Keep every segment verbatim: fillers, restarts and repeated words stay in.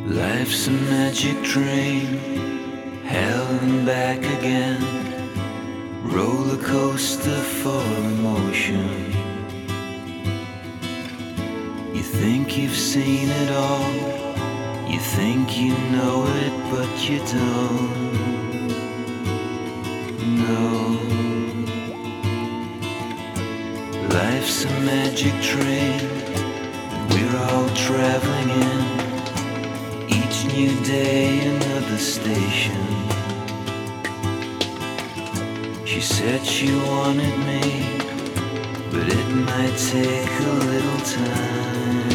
Life's a magic train, hell and back again, roller coaster for emotion. You think you've seen it all, you think you know it, but you don't know. Life's a magic train, we're all traveling in. Each new day, another station. She said she wanted me, but it might take a little time.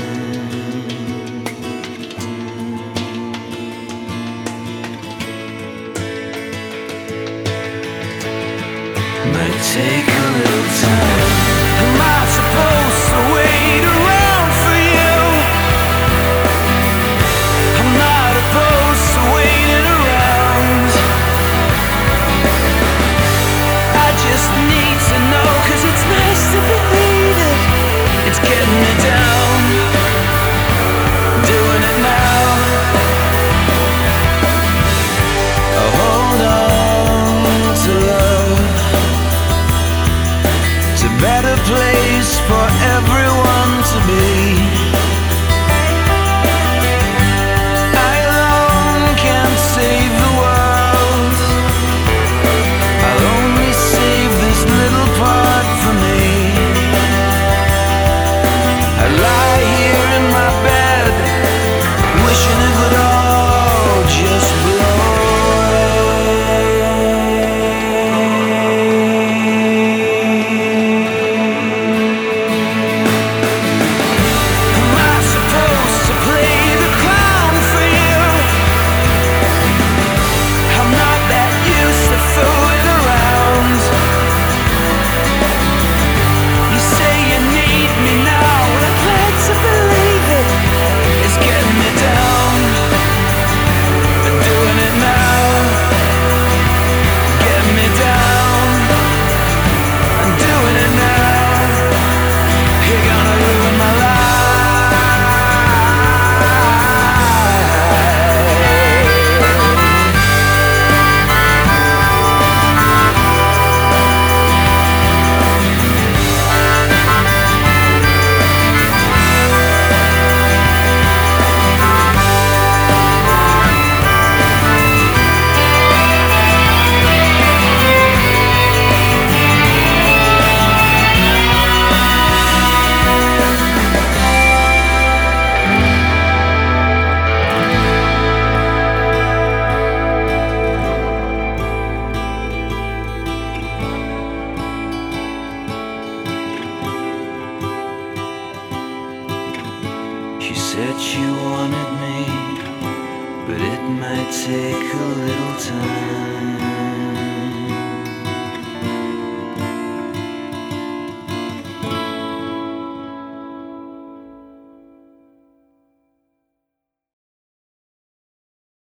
Might take a little time. Am I supposed to wait around for you? I'm not opposed to waiting around. I just need to know, 'cause it's nice to believe it. It's getting me down, doing it now. Oh, hold on to love. It's a better place for everyone to be. I alone can't save the world. I'll only save this little part for me. I lie here in my bed, wishing it would all just blow away. Am I supposed to play the clown for you? I'm not that used to fooling around. You say you need me now, well, I'm glad to believe it. It's getting me down, doing it now. Getting me down, I'm doing it now. You're gonna ruin my life. She said she wanted me, but it might take a little time.